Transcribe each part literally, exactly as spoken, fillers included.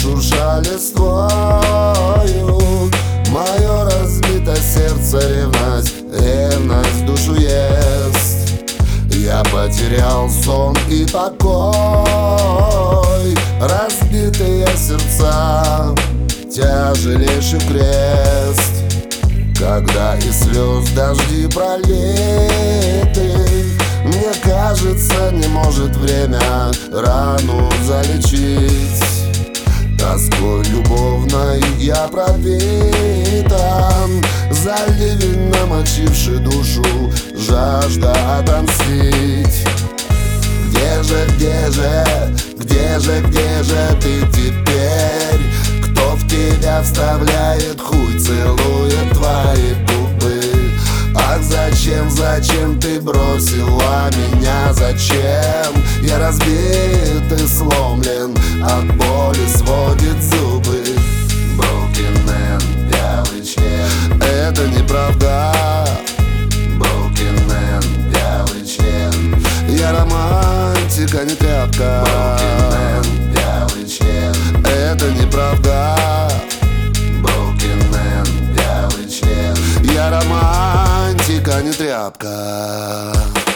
шурша листвою. Мое разбито сердце, ревность, ревность душу ест. Я потерял сон и покой. Разбитые сердца, тяжелейший крест. Когда из слез дожди пролиты, мне кажется, не может время рану залечить. Тоской любовной я пропитан, за ливень намочивший душу, жажда отомстить. Где же, где же, где же, где же ты теперь? Кто в тебя вставляет хуй, целует твои губы? Ах, зачем, зачем ты бросила меня, зачем? Я разбит и сломлен, от боли сводит зубы. Broken man, вялый член. Это неправда. Broken man, вялый член. Я романтик, а не тряпка. Broken man, вялый член. Это неправда. Broken man, вялый член. Я романтик, а не тряпка.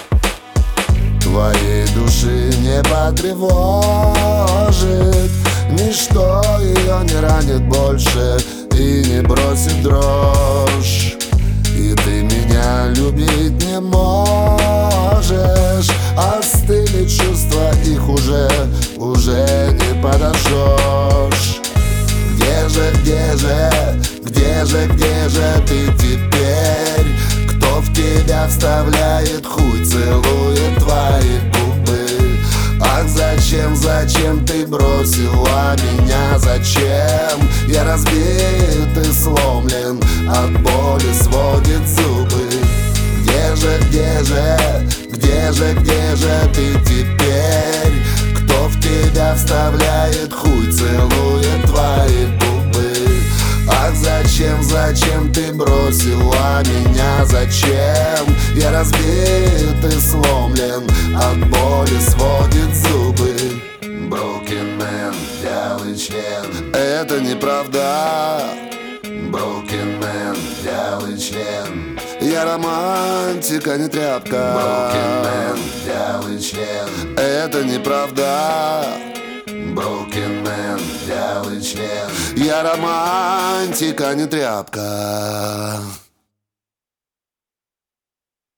Твоей души не потревожит ничто, ее не ранит больше и не бросит дрожь. И ты меня любить не можешь. Остыли чувства, их уже, уже не подожжешь. Где же, где же, где же, где же ты теперь? Кто в тебя вставляет хуй, целует твои губы? Ах, зачем, зачем ты бросила меня, зачем? Я разбит и сломлен, от боли сводит зубы. Где же, где же, где же, где же ты теперь? Кто в тебя вставляет хуй, целует твои губы? Ах, зачем, зачем ты бросила меня, зачем? Я разбит и сломлен, от боли сводит зубы. Broken man, вялый член. Это неправда. Broken man, вялый член. Я романтик, а не тряпка. Broken man, вялый член. Это неправда. Broken man, вялый член. Я романтик, а не тряпка.